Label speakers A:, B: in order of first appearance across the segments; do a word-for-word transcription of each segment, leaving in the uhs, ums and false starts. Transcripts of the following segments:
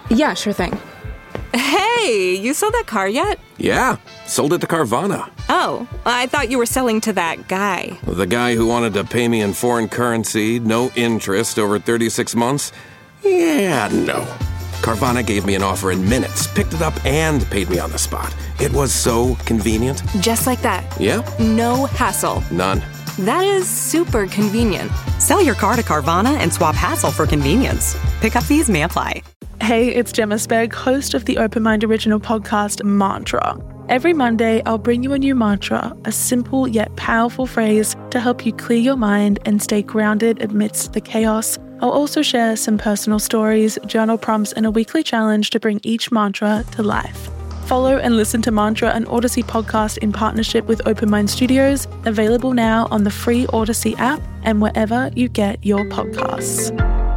A: Yeah, sure thing.
B: Hey, you sold that car yet?
C: Yeah, sold it to Carvana.
B: Oh, I thought you were selling to that guy.
C: The guy who wanted to pay me in foreign currency, no interest, over thirty-six months? Yeah, no. Carvana gave me an offer in minutes, picked it up, and paid me on the spot. It was so convenient.
B: Just like that.
C: Yeah.
B: No hassle.
C: None.
B: That is super convenient.
D: Sell your car to Carvana and swap hassle for convenience. Pickup fees may apply.
E: Hey, it's Gemma Spegg, host of the Open Mind original podcast, Mantra. Every Monday, I'll bring you a new mantra, a simple yet powerful phrase to help you clear your mind and stay grounded amidst the chaos. I'll also share some personal stories, journal prompts, and a weekly challenge to bring each mantra to life. Follow and listen to Mantra, an Odyssey podcast in partnership with Open Mind Studios, available now on the free Odyssey app and wherever you get your podcasts.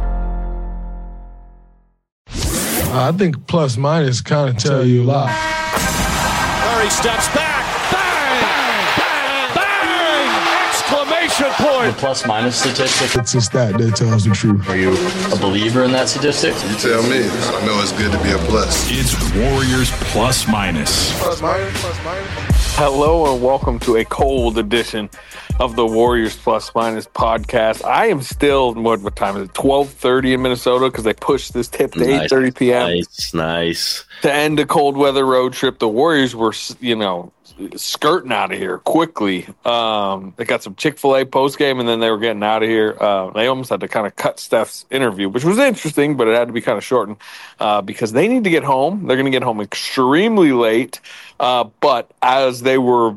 F: I think plus minus kind of tell you a lot.
G: Murray steps back. Bang! Bang! Bang! Exclamation point.
H: The plus minus statistic.
F: It's a stat that tells the truth.
H: Are you a believer in that statistic?
I: You tell me. I know it's good to be a plus.
G: It's Warriors plus minus.
I: Plus minus, plus minus.
J: Hello and welcome to a cold edition of the Warriors Plus Minus podcast. I am still, what, what time is it, twelve thirty in Minnesota because they pushed this tip to
H: Nice,
J: eight thirty p.m.
H: Nice, nice.
J: to end a cold weather road trip. The Warriors were, you know, skirting out of here quickly. Um, they got some Chick-fil-A post game, and then they were getting out of here. Uh, they almost had to kind of cut Steph's interview, which was interesting, but it had to be kind of shortened uh, because they need to get home. They're going to get home extremely late. Uh, but as they were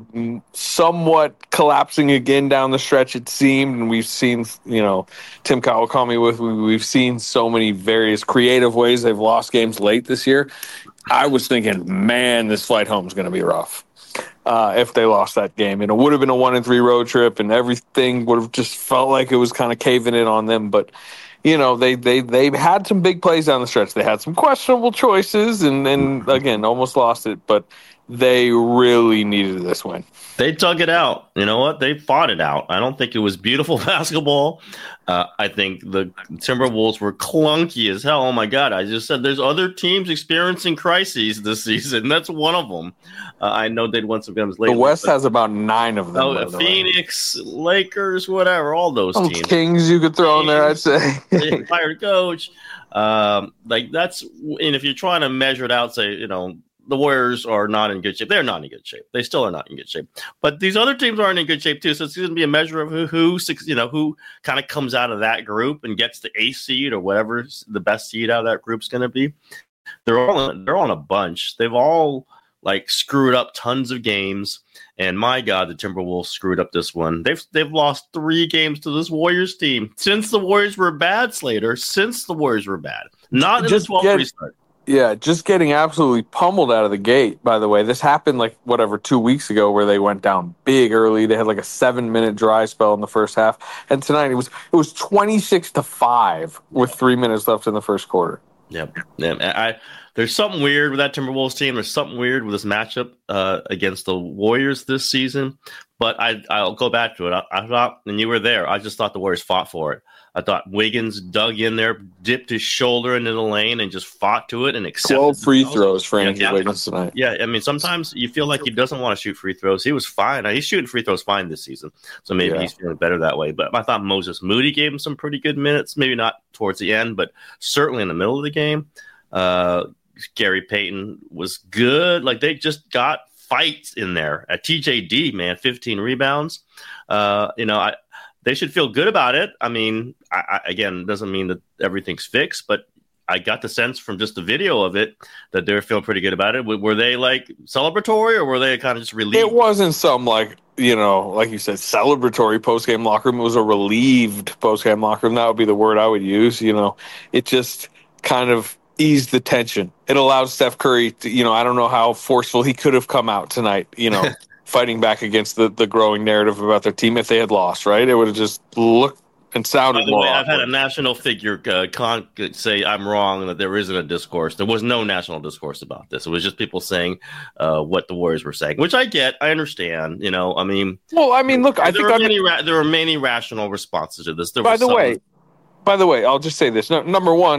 J: somewhat collapsing again down the stretch, it seemed, and we've seen, you know, Tim Kawakami with, we've seen so many various creative ways they've lost games late this year. I was thinking, man, this flight home is going to be rough. Uh, if they lost that game, and it would have been a one and three road trip, and everything would have just felt like it was kind of caving in on them. But you know, they they they had some big plays down the stretch. They had some questionable choices, and and again, almost lost it. But they really needed this win.
H: They dug it out. You know what? They fought it out. I don't think it was beautiful basketball. Uh, I think the Timberwolves were clunky as hell. Oh, my God. I just said there's other teams experiencing crises this season. That's one of them. Uh, I know they'd won some games later.
J: The West has about nine of them.
H: Oh, Phoenix, Lakers, whatever, all those
J: oh,
H: teams.
J: Kings you could throw Kings, in there, I'd say.
H: They fired coach. Um, like, that's – and if you're trying to measure it out, say, you know, the Warriors are not in good shape. They're not in good shape. They still are not in good shape. But these other teams aren't in good shape too. So it's going to be a measure of who, who you know, who kind of comes out of that group and gets the eighth seed or whatever the best seed out of that group's going to be. They're all they're on a bunch. They've all like screwed up tons of games. And my God, the Timberwolves screwed up this one. They've they've lost three games to this Warriors team since the Warriors were bad. Slater, since the Warriors were bad, not in
J: Just
H: the twelfth
J: get-
H: restart.
J: Yeah, just getting absolutely pummeled out of the gate, by the way. This happened like, whatever, two weeks ago where they went down big early. They had like a seven-minute dry spell in the first half. And tonight it was it was twenty-six to five with three minutes left in the first quarter.
H: Yep. Yeah, I, there's something weird with that Timberwolves team. There's something weird with this matchup uh, against the Warriors this season. But I, I'll go back to it. I, I thought, and you were there, I just thought the Warriors fought for it. I thought Wiggins dug in there, dipped his shoulder into the lane, and just fought to it and accepted.
J: twelve free throws for Andrew
H: yeah,
J: Wiggins tonight.
H: Yeah, I mean, sometimes you feel like he doesn't want to shoot free throws. He was fine. He's shooting free throws fine this season, so maybe yeah. he's feeling better that way. But I thought Moses Moody gave him some pretty good minutes, maybe not towards the end, but certainly in the middle of the game. Uh, Gary Payton was good. Like, they just got fights in there. At T J D, man, fifteen rebounds. Uh, you know, I. They should feel good about it. I mean, I, I, again, doesn't mean that everything's fixed, but I got the sense from just the video of it that they're feeling pretty good about it. W- were they like celebratory, or were they kind of just relieved?
J: It wasn't some like, you know, like you said, celebratory post-game locker room. It was a relieved post-game locker room. That would be the word I would use. You know, it just kind of eased the tension. It allowed Steph Curry to, you know, I don't know how forceful he could have come out tonight, you know, fighting back against the, the growing narrative about their team if they had lost, right? It would have just looked and sounded
H: By the
J: more
H: way, I've
J: awkward.
H: had a national figure uh, con- say I'm wrong, that there isn't a discourse. There was no national discourse about this. It was just people saying uh, what the Warriors were saying, which I get. I understand. You know, I mean,
J: well, I mean, look, I
H: there
J: think
H: are many ra- there are many rational responses to this. There
J: by
H: was
J: the
H: some-
J: way, by the way, I'll just say this. No, number one,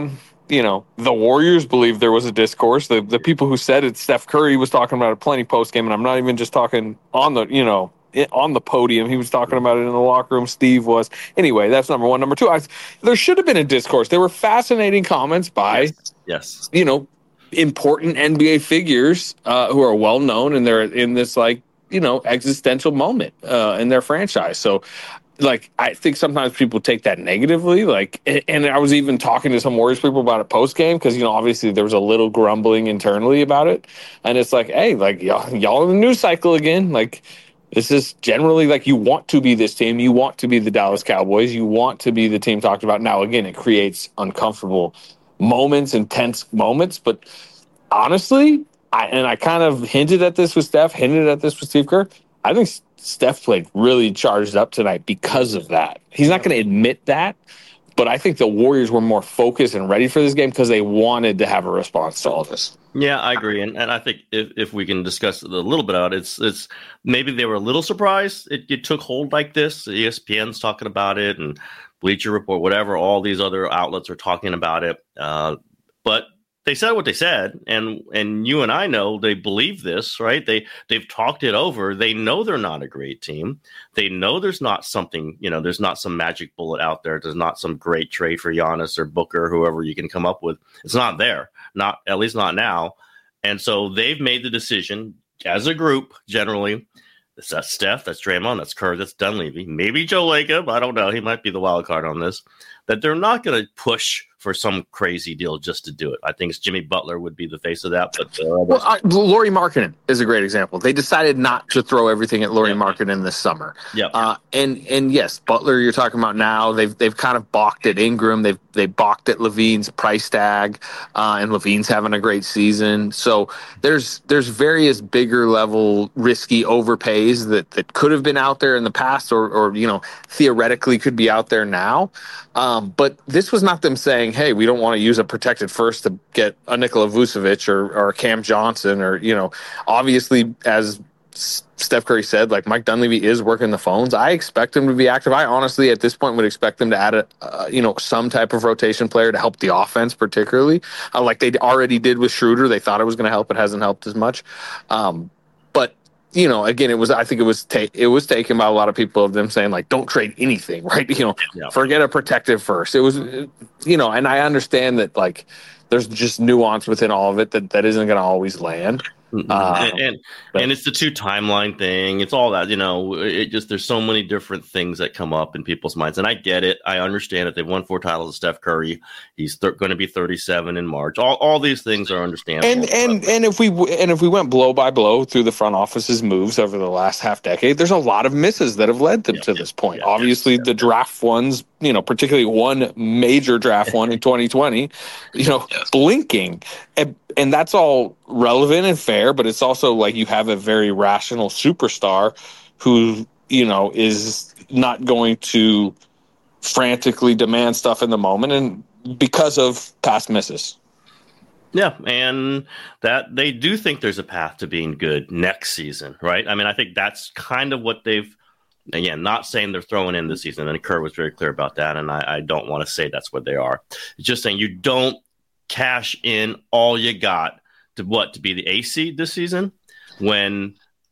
J: you know, the Warriors believe there was a discourse. The the people who said it, Steph Curry was talking about it plenty post game, and I'm not even just talking on the, you know, on the podium. He was talking about it in the locker room. Steve was. Anyway, that's number one. Number two, I, there should have been a discourse. There were fascinating comments by,
H: yes, yes.
J: you know, important N B A figures uh, who are well known, and they're in this, like, you know, existential moment uh, in their franchise. So, like, I think sometimes people take that negatively. Like, and I was even talking to some Warriors people about it post game because, you know, obviously there was a little grumbling internally about it, and it's like, hey, like, y'all, y'all in the news cycle again. Like, this is generally, like, you want to be this team, you want to be the Dallas Cowboys, you want to be the team talked about. Now, again, it creates uncomfortable moments, intense moments, but honestly, I and I kind of hinted at this with Steph, hinted at this with Steve Kerr. I think Steph played really charged up tonight because of that. He's not going to admit that, but I think the Warriors were more focused and ready for this game because they wanted to have a response to all this.
H: Yeah, I agree, and and I think if, if we can discuss a little bit about it, it's it's maybe they were a little surprised it, it took hold like this. E S P N's talking about it, and Bleacher Report, whatever, all these other outlets are talking about it. Uh, but they said what they said, and and you and I know they believe this, right? They they've talked it over. They know they're not a great team. They know there's not something, you know, there's not some magic bullet out there. There's not some great trade for Giannis or Booker, whoever you can come up with. It's not there, not at least not now. And so they've made the decision as a group. Generally, that's Steph, that's Draymond, that's Kerr, that's Dunleavy, maybe Joe Lacob. I don't know. He might be the wild card on this. That they're not going to push for some crazy deal just to do it. I think Jimmy Butler would be the face of that. But uh,
J: well, uh, Lauri Markkanen is a great example. They decided not to throw everything at Lauri yep. Markkanen this summer.
H: Yep.
J: Uh, and and yes, Butler, you're talking about now. They've they've kind of balked at Ingram. They've they balked at Levine's price tag, uh, and Levine's having a great season. So there's there's various bigger level risky overpays that that could have been out there in the past, or or you know theoretically could be out there now. Um, but this was not them saying, hey, we don't want to use a protected first to get a Nikola Vucevic or, or Cam Johnson, or, you know, obviously, as Steph Curry said, like, Mike Dunleavy is working the phones. I expect him to be active. I honestly, at this point, would expect them to add a, uh, you know, some type of rotation player to help the offense, particularly uh, like they already did with Schroeder. They thought it was going to help. It hasn't helped as much. Um, but you know, again, it was, I think it was, ta- it was taken by a lot of people of them saying, like, don't trade anything, right? You know, yeah. forget a protective first. It was, you know, and I understand that, like, there's just nuance within all of it that, that isn't going to always land.
H: Mm-hmm. Um, and and, and it's the two timeline thing. It's all that, you know, it just, there's so many different things that come up in people's minds. And I get it. I understand it. They've won four titles with Steph Curry. He's th- going to be thirty-seven in March. All all these things are understandable.
J: And and and if we and if we went blow by blow through the front office's moves over the last half decade, there's a lot of misses that have led them yeah, to yeah, this point. Yeah, Obviously, yeah, the yeah. draft ones, you know, particularly one major draft one in twenty twenty, you know, yes. blinking. And, and that's all relevant and fair, but it's also like you have a very rational superstar who, you know, is not going to frantically demand stuff in the moment and because of past misses.
H: Yeah, and that they do think there's a path to being good next season, right? I mean, I think that's kind of what they've, again, not saying they're throwing in this season, and Kerr was very clear about that, and I, I don't want to say that's what they are. It's just saying you don't cash in all you got to what to be the A seed this season when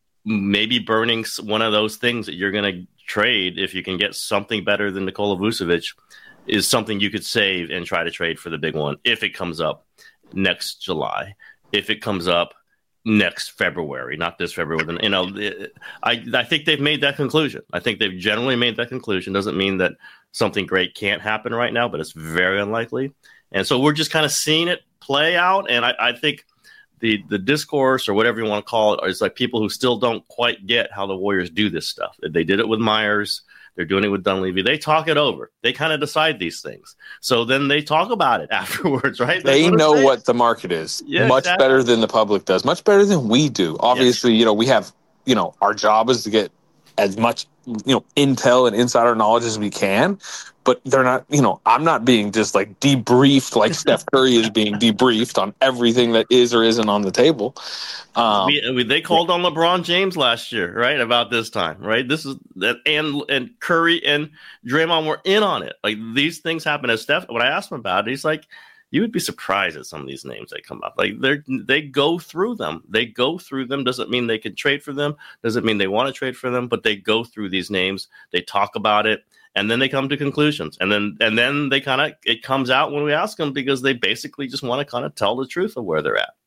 H: maybe burning one of those things that you're going to trade if you can get something better than Nikola Vucevic is something you could save and try to trade for the big one if it comes up next July, if it comes up next February, not this February. You know, I I think they've made that conclusion. I think they've generally made that conclusion. Doesn't mean that something great can't happen right now, but it's very unlikely. And so we're just kind of seeing it play out. And I, I think the the discourse or whatever you want to call it is like people who still don't quite get how the Warriors do this stuff. They did it with Myers. They're doing it with Dunleavy. They talk it over. They kind of decide these things. So then they talk about it afterwards, right?
J: They, they know what the market is yeah, much exactly. better than the public does, much better than we do. Obviously, yes. you know, we have, you know, our job is to get as much, you know, intel and insider knowledge as we can, but they're not, you know, I'm not being just like debriefed like Steph Curry is being debriefed on everything that is or isn't on the table. Um,
H: we, we, they called on LeBron James last year, right? About this time, right? This is that, and and Curry and Draymond were in on it. Like these things happen. As Steph, when I asked him about it, he's like, you would be surprised at some of these names that come up. Like they they go through them. They go through them. Doesn't mean they can trade for them. Doesn't mean they want to trade for them. But they go through these names. They talk about it, and then they come to conclusions. And then and then they kind of it comes out when we ask them because they basically just want to kind of tell the truth of where they're at.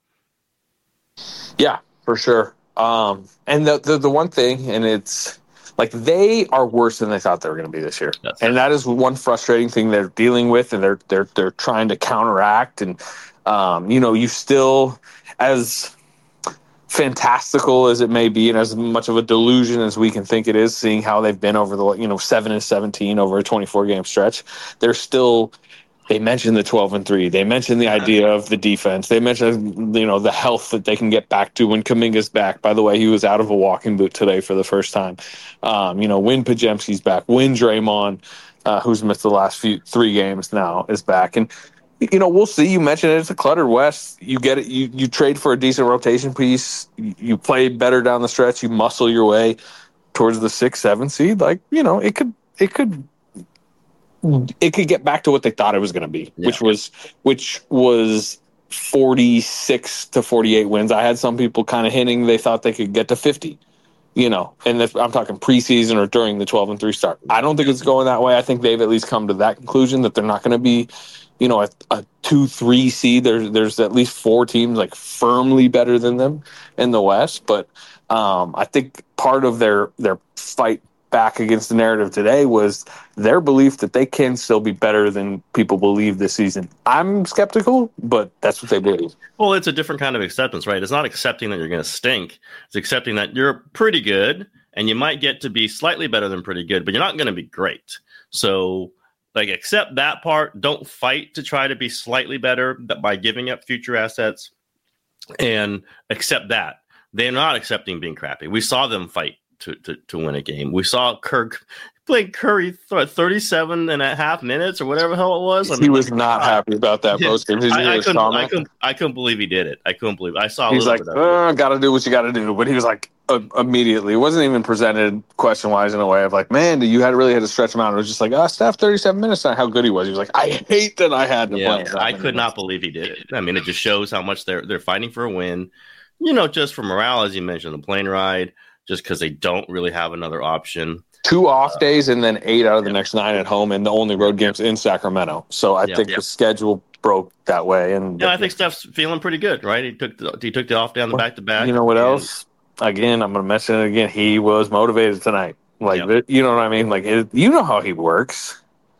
J: Yeah, for sure. Um, and the, the the one thing, and it's. Like, they are worse than they thought they were going to be this year. That's and that is one frustrating thing they're dealing with, and they're they're they're trying to counteract. And, um, you know, you still, as fantastical as it may be and as much of a delusion as we can think it is, seeing how they've been over the, you know, seven and seventeen over a twenty-four game stretch, they're still – they mentioned the twelve and three. They mentioned the idea of the defense. They mentioned, you know, the health that they can get back to when Kuminga's back. By the way, he was out of a walking boot today for the first time. Um, you know, when Podziemski's back, when Draymond, uh, who's missed the last few three games now, is back. And, you know, we'll see. You mentioned it. It's a cluttered West. You get it. You, you trade for a decent rotation piece. You, you play better down the stretch. You muscle your way towards the six, seven seed. Like, you know, it could, it could, it could get back to what they thought it was going to be, yeah. which was which was forty-six to forty-eight wins. I had some people kind of hinting they thought they could get to fifty, you know, and if, I'm talking preseason or during the twelve and three start. I don't think it's going that way. I think they've at least come to that conclusion that they're not going to be, you know, a, a two three seed. There's there's at least four teams like firmly better than them in the West, but um, I think part of their their fight back against the narrative today was their belief that they can still be better than people believe this season. I'm skeptical, but that's what they believe.
H: Well, it's a different kind of acceptance, right? It's not accepting that you're going to stink. It's accepting that you're pretty good and you might get to be slightly better than pretty good, but you're not going to be great. So, like, accept that part. Don't fight to try to be slightly better by giving up future assets, and accept that. They're not accepting being crappy. We saw them fight To, to, to win a game. We saw Kirk play Curry th- thirty-seven and a half minutes or whatever the hell it was. I mean,
J: he was
H: like,
J: not
H: uh,
J: happy about that post game.
H: I, I, couldn't, I, couldn't, I couldn't believe he did it. I couldn't believe it. I saw a
J: He's
H: little
J: like,
H: bit of
J: uh, got to do what you got to do. But he was like, uh, immediately. It wasn't even presented question-wise in a way of like, man, you had really had to stretch him out. It was just like, oh, Steph, thirty-seven minutes, not how good he was. He was like, I hate that I had to
H: yeah,
J: play.
H: I could not believe he did it. I mean, it just shows how much they're they're fighting for a win. You know, just for morale, as you mentioned, the plane ride, just because they don't really have another option.
J: Two off days and then eight out of the next nine at home, and the only road games in Sacramento. So I
H: yeah,
J: think
H: yeah.
J: the schedule broke that way. And
H: yeah, I think Steph's feeling pretty good, right? He took the, he took the off day on the back to back.
J: You know what else? Again, I'm going to mention it again. He was motivated tonight. Like, yep. You know what I mean? Like, it, you know how he works.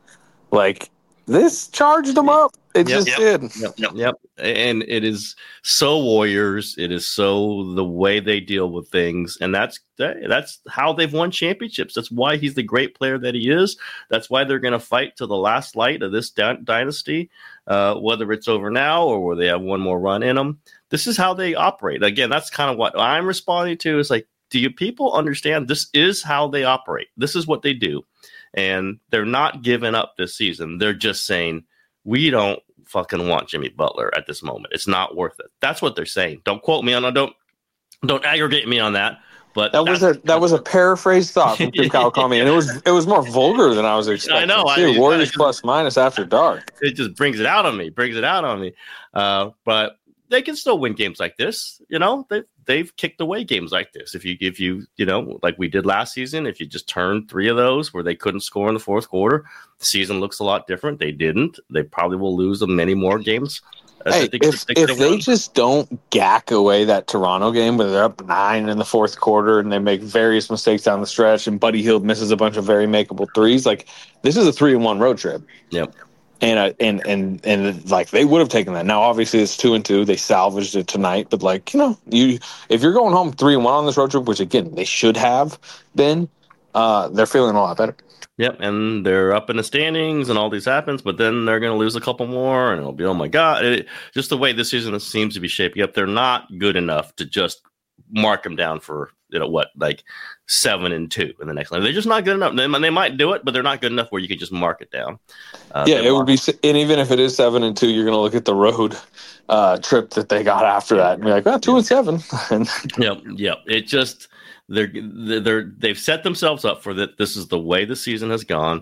J: Like, this charged him up. It
H: yep,
J: just
H: yep,
J: did.
H: Yep, yep, yep. And it is so Warriors. It is so the way they deal with things. And that's that's how they've won championships. That's why he's the great player that he is. That's why they're going to fight to the last light of this dy- dynasty, uh, whether it's over now or where they have one more run in them. This is how they operate. Again, that's kind of what I'm responding to. Is like, do you people understand this is how they operate? This is what they do. And they're not giving up this season. They're just saying, we don't fucking want Jimmy Butler at this moment. It's not worth it. That's what they're saying. Don't quote me on don't don't aggregate me on that. But
J: that was a that was a paraphrased thought from Tim Kawakami, and it was it was more vulgar than I was expecting.
H: I know.
J: Too.
H: I mean,
J: Warriors plus minus after dark.
H: It just brings it out on me. Brings it out on me. Uh, but they can still win games like this. You know, they they've kicked away games like this. If you if you you know like we did last season, if you just turned three of those where they couldn't score in the fourth quarter, the season looks a lot different. They didn't. They probably will lose many more games.
J: Hey, if if they just don't gack away that Toronto game where they're up nine in the fourth quarter and they make various mistakes down the stretch and Buddy Hield misses a bunch of very makeable threes, like this is a three and one road trip.
H: Yep.
J: And uh, and and and like they would have taken that. Now, obviously, it's two and two. They salvaged it tonight, but like you know, you if you're going home three and one on this road trip, which again they should have been, uh, they're feeling a lot better.
H: Yep, and they're up in the standings, and all these happens, but then they're going to lose a couple more, and it'll be oh my god! It, just the way this season seems to be shaping up, they're not good enough to just mark them down for you know what, like seven and two in the next line. They're just not good enough. They, they might do it, but they're not good enough where you can just mark it down.
J: Uh, yeah, it would be, and even if it is seven and two, you're going to look at the road uh, trip that they got after that and be like, oh, two and seven.
H: Yep, yep. It just they're they're they've set themselves up for that. This is the way the season has gone.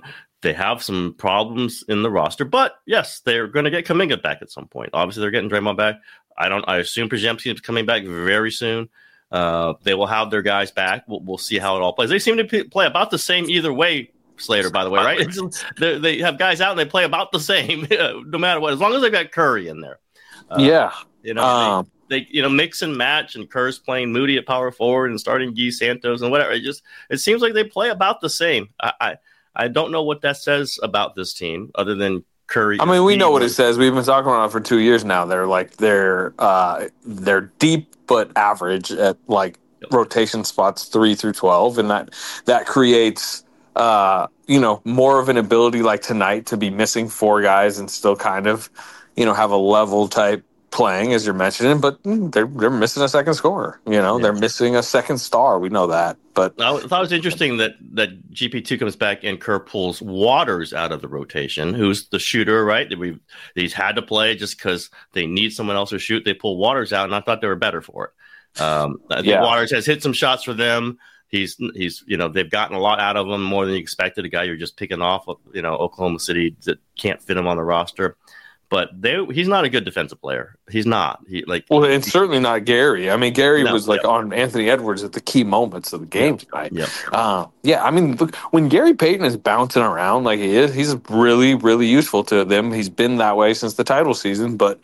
H: they have some problems in the roster, but yes, they're going to get Kuminga back at some point. Obviously, they're getting Draymond back. I don't. I assume Podziemski is coming back very soon. Uh, they will have their guys back. We'll, we'll see how it all plays. They seem to p- play about the same either way. Slater, by the way, right? They have guys out and they play about the same, no matter what, as long as they've got Curry in there. Uh,
J: yeah,
H: you know,
J: um,
H: they, they you know mix and match, and Kerr's playing Moody at power forward and starting Guy Santos and whatever. It just it seems like they play about the same. I I, I don't know what that says about this team, other than Curry.
J: I mean, we know what it says. We've been talking about it for two years now. They're like they're uh, they're deep but average at like rotation spots three through twelve, and that that creates. Uh, you know, more of an ability like tonight to be missing four guys and still kind of, you know, have a level type playing as you're mentioning, but they're they're missing a second scorer. You know, yeah. They're missing a second star. We know that. But
H: I thought it was interesting that that G P two comes back and Kerr pulls Waters out of the rotation, who's the shooter, right? That we he's had to play just because they need someone else to shoot. They pull Waters out, and I thought they were better for it. Um, I think yeah. Waters has hit some shots for them. He's, he's, you know, they've gotten a lot out of him, more than you expected. A guy you're just picking off, you know, Oklahoma City that can't fit him on the roster. But they, he's not a good defensive player. He's not. He like
J: well, and certainly not Gary. I mean, Gary
H: no,
J: was like
H: yeah.
J: on Anthony Edwards at the key moments of the game
H: yeah.
J: tonight.
H: Yeah,
J: uh, yeah. I mean, look, when Gary Payton is bouncing around like he is, he's really, really useful to them. He's been that way since the title season, but.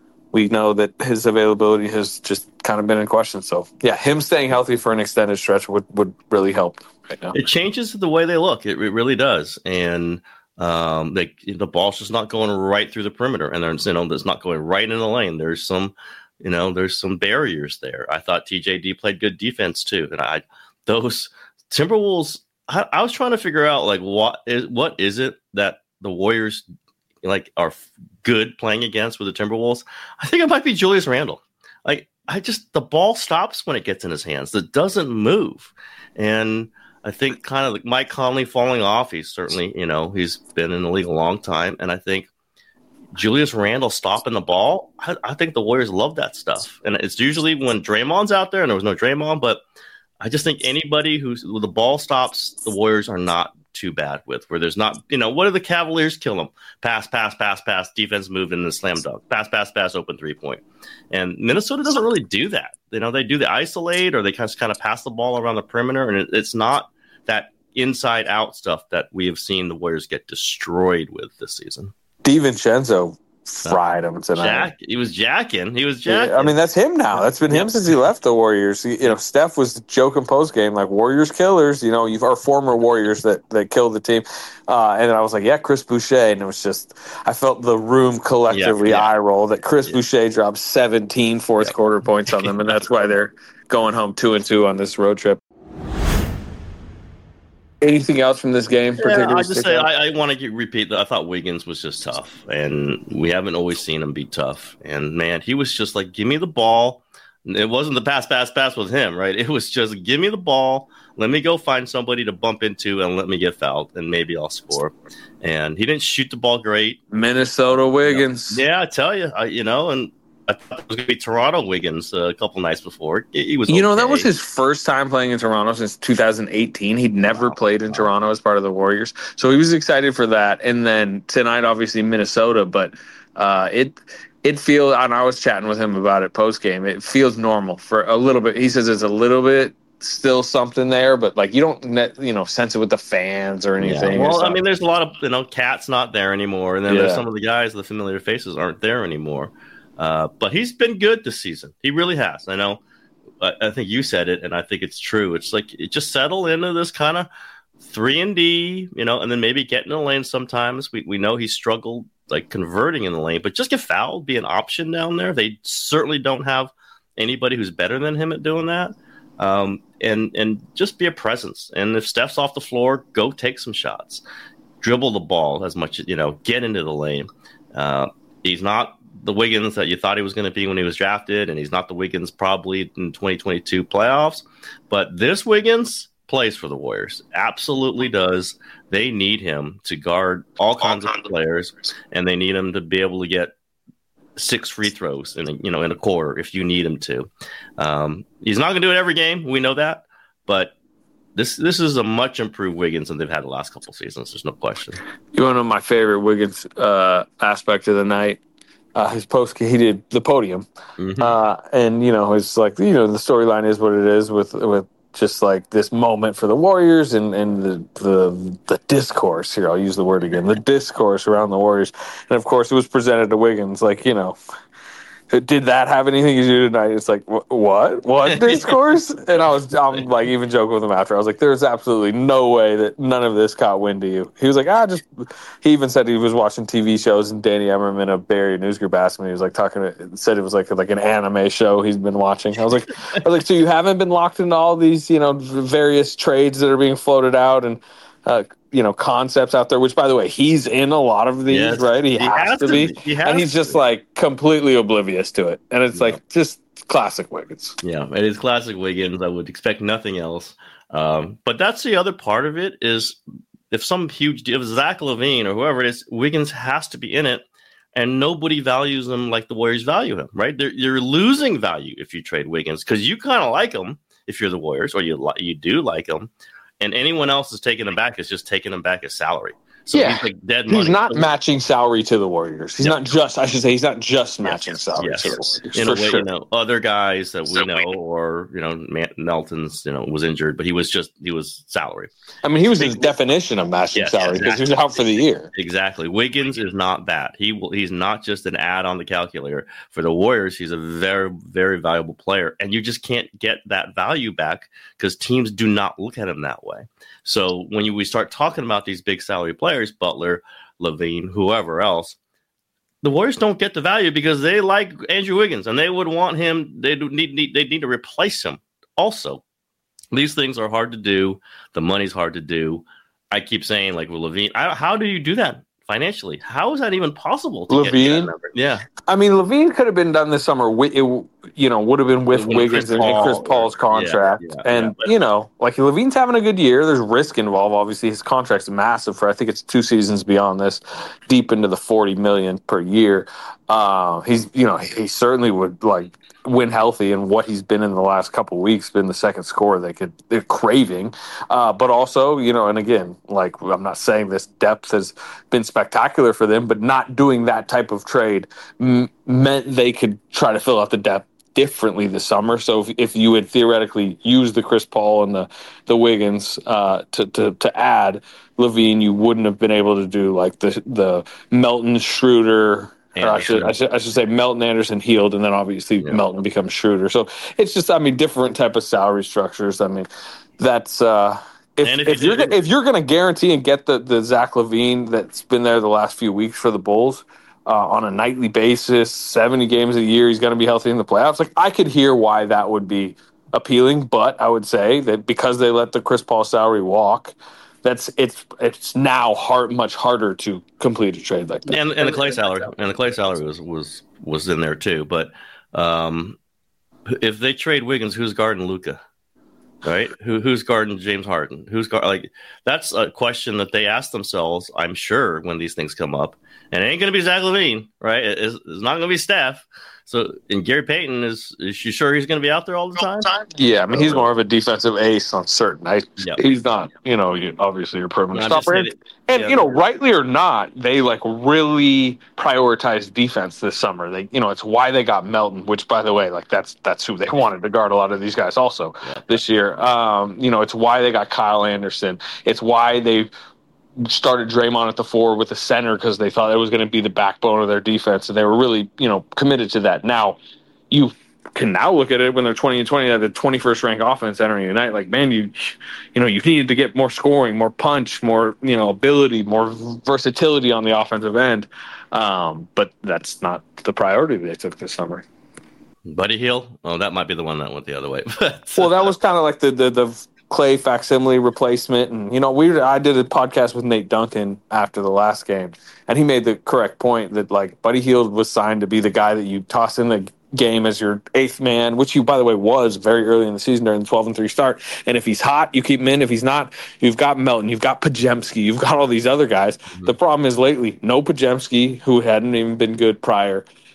J: We know that his availability has just kind of been in question. So, yeah, him staying healthy for an extended stretch would, would really help right now.
H: It changes the way they look. It, it really does. And um, they, the ball's just not going right through the perimeter. And there's, you know, it's not going right in the lane. There's some, you know, there's some barriers there. I thought T J D played good defense, too. And I, those Timberwolves, I, I was trying to figure out, like, what is, what is it that the Warriors like are good playing against with the Timberwolves? I think it might be Julius Randle. Like I just the ball stops when it gets in his hands. It doesn't move, and I think kind of like Mike Conley falling off. He's certainly you know he's been in the league a long time, and I think Julius Randle stopping the ball. I, I think the Warriors love that stuff, and it's usually when Draymond's out there, and there was no Draymond, but I just think anybody who's with the ball stops, the Warriors are not too bad with, where there's not, you know, what do the Cavaliers kill them? Pass, pass, pass, pass, defense moved in the slam dunk. Pass, pass, pass, open three point. And Minnesota doesn't really do that. You know, they do the isolate or they kind of, kind of pass the ball around the perimeter, and it, it's not that inside out stuff that we have seen the Warriors get destroyed with this season.
J: DiVincenzo fried him tonight.
H: Jack, he was jacking. He was jacking.
J: Yeah, I mean, that's him now. That's been him since he left the Warriors. He, you know, Steph was joking post game like Warriors killers. You know, you've our former Warriors that that killed the team. Uh, and I was like, yeah, Chris Boucher, and it was just I felt the room collectively yeah, yeah. eye roll that Chris yeah. Boucher dropped seventeen fourth yeah. quarter points on them, and that's why they're going home two and two on this road trip. Anything else from this game?
H: Yeah, I just say I, I want to repeat that I thought Wiggins was just tough, and we haven't always seen him be tough. And man, he was just like, "Give me the ball." It wasn't the pass, pass, pass with him, right? It was just, "Give me the ball. Let me go find somebody to bump into, and let me get fouled, and maybe I'll score." And he didn't shoot the ball great.
J: Minnesota Wiggins.
H: Yeah, I tell you, I, you know, and. I thought it was going to be Toronto Wiggins uh, a couple nights before. He was,
J: you know,
H: okay.
J: that was his first time playing in Toronto since two thousand eighteen. He'd never wow. played in Toronto as part of the Warriors, so he was excited for that. And then tonight, obviously Minnesota, but uh, it it feels. And I was chatting with him about it post game. It feels normal for a little bit. He says it's a little bit still something there, but like you don't you know sense it with the fans or anything.
H: Yeah. Well, I mean, there's a lot of you know, Cat's not there anymore, and then
J: yeah.
H: there's some of the guys, the familiar faces, aren't there anymore. Uh, but he's been good this season. He really has. I know. I, I think you said it, and I think it's true. It's like it just settle into this kind of three and D, you know, and then maybe get in the lane sometimes. We we know he struggled like converting in the lane, but just get fouled, be an option down there. They certainly don't have anybody who's better than him at doing that. Um, and and just be a presence. And if Steph's off the floor, go take some shots, dribble the ball as much, you know, get into the lane. Uh, he's not the Wiggins that you thought he was going to be when he was drafted, and he's not the Wiggins probably in twenty twenty-two playoffs. But this Wiggins plays for the Warriors, absolutely does. They need him to guard all kinds of players, and they need him to be able to get six free throws in a, you know in a quarter if you need him to. Um, he's not going to do it every game, we know that, but This this is a much improved Wiggins than they've had the last couple of seasons. There's no question.
J: You want to know my favorite Wiggins uh, aspect of the night? Uh, his post, he did the podium, mm-hmm. uh, and you know, it's like you know the storyline is what it is with with just like this moment for the Warriors and and the the the discourse here. I'll use the word again, the discourse around the Warriors, and of course it was presented to Wiggins, like you know. Did that have anything to do tonight? It's like, wh- what? What discourse? And I was, I'm like, even joking with him after. I was like, there's absolutely no way that none of this caught wind to you. He was like, ah, just, he even said he was watching T V shows and Danny Emmerman of Barry News Group asked him, he was like talking, said it was like, like an anime show he's been watching. I was like, I was like, so you haven't been locked into all these, you know, various trades that are being floated out and, uh, you know, concepts out there, which by the way, he's in a lot of these, yes. right? He, he has, has to be. He has and he's just be. like completely oblivious to it. And it's yeah. like just classic Wiggins.
H: Yeah, it is classic Wiggins. I would expect nothing else. Um, but that's the other part of it is if some huge deal, if Zach LaVine or whoever it is, Wiggins has to be in it. And nobody values him like the Warriors value him, right? They're, you're losing value if you trade Wiggins because you kind of like him if you're the Warriors or you li- you do like him. And anyone else is taking him back is just taking him back as salary. So
J: yeah,
H: he's, like dead
J: he's
H: money.
J: not matching salary to the Warriors. He's yeah. not just, I should say, he's not just matching
H: yes.
J: salary
H: yes.
J: to the Warriors.
H: In a way,
J: sure.
H: you know, other guys that we so know, we, or you know, Melton's, you know, was injured, but he was just he was salary.
J: I mean, he was his definition of matching yes, salary because exactly. he was out for the year.
H: Exactly. Wiggins is not that. He will. He's not just an ad on the calculator for the Warriors. He's a very, very valuable player, and you just can't get that value back because teams do not look at him that way. So when you, we start talking about these big salary players, Butler, LaVine, whoever else, the Warriors don't get the value because they like Andrew Wiggins and they would want him. They need, need they need to replace him. Also, these things are hard to do. The money's hard to do. I keep saying, like with LaVine, I, how do you do that financially? How is that even possible? To
J: LaVine,
H: get that number? Yeah.
J: I mean, LaVine could have been done this summer. It, you know, would have been with
H: When
J: Wiggins and
H: Paul,
J: Chris Paul's contract,
H: yeah, yeah,
J: and
H: yeah, but,
J: you know, like LaVine's having a good year. There's risk involved. Obviously, his contract's massive for I think it's two seasons beyond this, deep into the forty million per year. Uh, he's, you know, he certainly would like. When healthy and what he's been in the last couple of weeks, been the second scorer they could they're craving, uh, but also you know, and again, like I'm not saying this depth has been spectacular for them, but not doing that type of trade m- meant they could try to fill out the depth differently this summer. So if, if you had theoretically used the Chris Paul and the the Wiggins uh, to to to add LaVine, you wouldn't have been able to do like the the Melton Schroeder. Or I should, I should I should say Melton, Anderson, Hield, and then obviously yeah. Melton becomes Schroeder. So it's just, I mean, different type of salary structures. I mean, that's uh, if, if, if you're if you're going to guarantee and get the, the Zach LaVine that's been there the last few weeks for the Bulls uh, on a nightly basis, seventy games a year, he's going to be healthy in the playoffs. Like I could hear why that would be appealing, but I would say that because they let the Chris Paul salary walk. That's it's it's now hard, much harder to complete a trade like that.
H: And, and the Clay salary, and the Clay salary was was was in there too. But um, if they trade Wiggins, who's guarding Luka? Right? Who who's guarding James Harden? Who's guard, like that's a question that they ask themselves. I'm sure when these things come up, and it ain't going to be Zach LaVine, right? It's, it's not going to be Steph. So, and Gary Payton, is is she sure he's going to be out there all the time?
J: Yeah, I mean, he's more of a defensive ace on certain nights. Yep. He's not, you know, obviously your permanent stopper. And, and yeah, you know, rightly or not, they like really prioritized defense this summer. They, you know, it's why they got Melton, which, by the way, like that's that's who they wanted to guard a lot of these guys also yeah. this year. Um, you know, it's why they got Kyle Anderson. It's why they started Draymond at the four with the center because they thought it was going to be the backbone of their defense, and they were really, you know, committed to that. Now, you can now look at it when they're twenty and twenty, they have the twenty-first ranked offense entering the night. Like, man, you, you know, you needed to get more scoring, more punch, more, you know, ability, more versatility on the offensive end. Um, but that's not the priority they took this summer.
H: Buddy Hield, oh, that might be the one that went the other way.
J: Well, that was kind of like the the the. Clay facsimile replacement, and you know, we I did a podcast with Nate Duncan after the last game, and he made the correct point that like Buddy Hield was signed to be the guy that you toss in the game as your eighth man, which you, by the way, was very early in the season during the twelve and three start. And if he's hot, you keep him in. If he's not, you've got Melton, you've got Podziemski, you've got all these other guys. Mm-hmm. The problem is lately, no Podziemski, who hadn't even been good prior.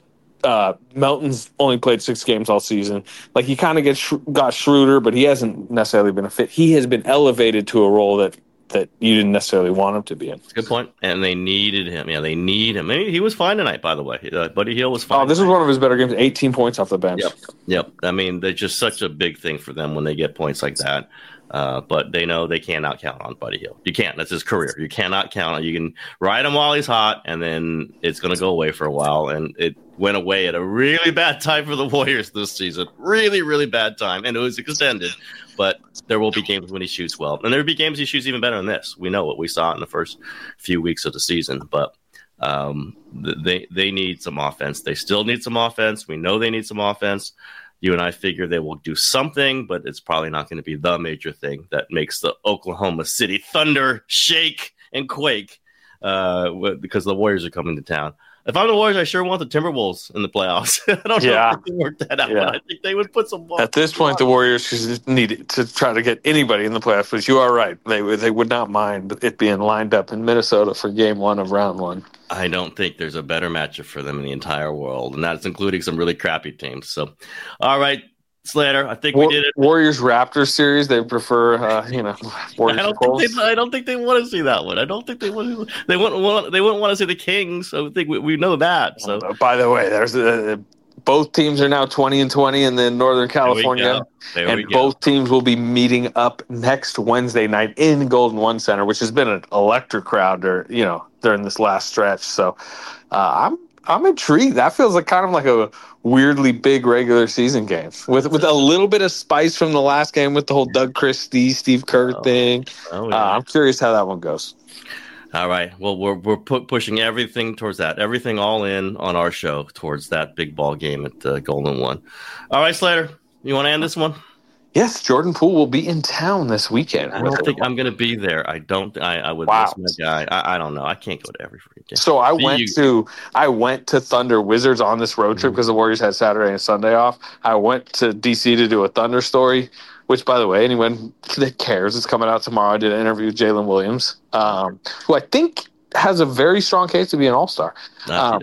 J: Uh, Melton's only played six games all season. Like he kind of gets sh- got Schroeder, but he hasn't necessarily been a fit. He has been elevated to a role that that you didn't necessarily want him to be in.
H: Good point. And they needed him. Yeah, they need him. I mean, he was fine tonight, by the way. Uh, Buddy Hield was fine.
J: Oh, this was one of his better games. eighteen points off the bench.
H: Yep. Yep. I mean, they're just such a big thing for them when they get points like that. Uh, but they know they cannot count on Buddy Hield. You can't. That's his career. You cannot count on. You can ride him while he's hot, and then it's going to go away for a while. And it went away at a really bad time for the Warriors this season. Really, really bad time. And it was extended. But there will be games when he shoots well. And there will be games he shoots even better than this. We know what we saw in the first few weeks of the season. But um, they they need some offense. They still need some offense. We know they need some offense. You and I figure they will do something, but it's probably not going to be the major thing that makes the Oklahoma City Thunder shake and quake uh, because the Warriors are coming to town. If I'm the Warriors, I sure want the Timberwolves in the playoffs. I don't
J: yeah.
H: know if they can work that out,
J: yeah.
H: but I think they would put some ball.
J: At this point, the Warriors just need to try to get anybody in the playoffs, but you are right. They, they would not mind it being lined up in Minnesota for game one of round one.
H: I don't think there's a better matchup for them in the entire world, and that's including some really crappy teams. So, all right, Slater, I think we did it.
J: Warriors Raptors series, they prefer, uh, you know, Warriors.
H: I don't think they. I don't think they want to see that one. I don't think they want. To, they wouldn't want. They wouldn't want to see the Kings. I think we, we know that. So,
J: uh, by the way, there's a. Both teams are now twenty and twenty in the Northern California, and both teams will be meeting up next Wednesday night in Golden One Center, which has been an electric crowd, or you know, during this last stretch. So, uh, I'm I'm intrigued. That feels like kind of like a weirdly big regular season game with with a little bit of spice from the last game with the whole Doug Christie, Steve Kerr
H: oh.
J: thing.
H: Oh, yeah.
J: uh, I'm curious how that one goes.
H: All right. Well, we're we're pu- pushing everything towards that. Everything all in on our show towards that big ball game at uh, Golden One. All right, Slater, you want to end this one?
J: Yes, Jordan Poole will be in town this weekend.
H: I don't think I'm going to be there. I don't. I, I would
J: wow.
H: miss my guy. I, I don't know. I can't go to every freaking game.
J: So I
H: See
J: went
H: you.
J: to I went to Thunder Wizards on this road trip because the Warriors had Saturday and Sunday off. I went to D C to do a Thunder story, which, by the way, anyone that cares, is coming out tomorrow. I did an interview with Jalen Williams, um, who I think has a very strong case to be an all-star. Um,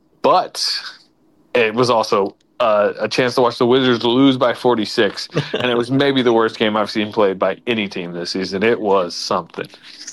J: but it was also uh, a chance to watch the Wizards lose by forty-six, and it was maybe the worst game I've seen played by any team this season. It was something.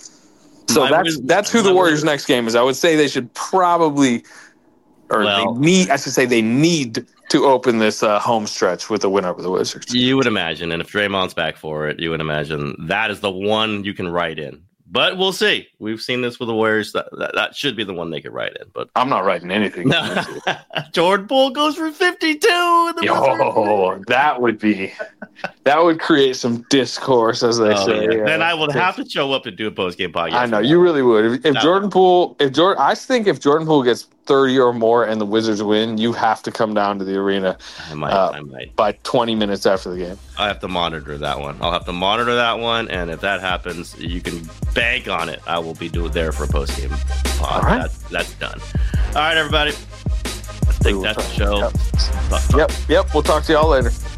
J: So
H: My
J: that's
H: Wiz-
J: that's who the Warriors' next game is. I would say they should probably, or
H: Well-
J: they need, I should say they need to open this uh, home stretch with a win over the Wizards.
H: You would imagine, and if Draymond's back for it, you would imagine that is the one you can write in. But we'll see. We've seen this with the Warriors. That, that, that should be the one they could write in. But
J: I'm not writing anything.
H: Jordan Poole goes for fifty-two. In the
J: Yo, that would be that would create some discourse, as they
H: oh,
J: say.
H: Yeah.
J: Yeah.
H: Then I would have to show up and do a post game podcast.
J: I know you really would. If, if
H: No.
J: Jordan Poole, if Jordan, I think if Jordan Poole gets thirty or more and the Wizards win, you have to come down to the arena.
H: I might.
J: uh,
H: I might.
J: by twenty minutes after the game.
H: I have to monitor that one. I'll have to monitor that one, and if that happens, you can bank on it. I will be doing there for a post game pod.
J: All right.
H: That's, that's done. All right, everybody. I think that's the show.
J: Yep. Yep. Yep. We'll talk to y'all later.